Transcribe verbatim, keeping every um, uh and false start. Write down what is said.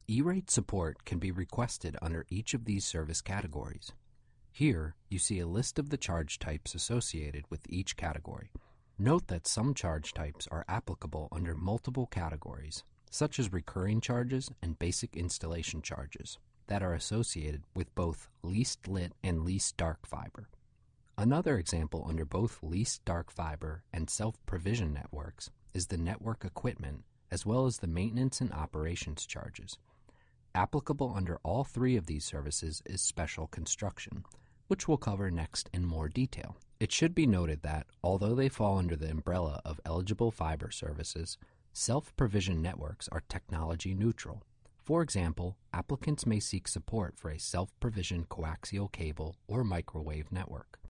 E-rate support can be requested under each of these service categories. Here, you see a list of the charge types associated with each category. Note that some charge types are applicable under multiple categories, such as recurring charges and basic installation charges, that are associated with both least lit and least dark fiber. Another example under both least dark fiber and self-provision networks is the network equipment, as well as the maintenance and operations charges. Applicable under all three of these services is special construction, which we'll cover next in more detail. It should be noted that, although they fall under the umbrella of eligible fiber services, self-provision networks are technology neutral. For example, applicants may seek support for a self-provision coaxial cable or microwave network.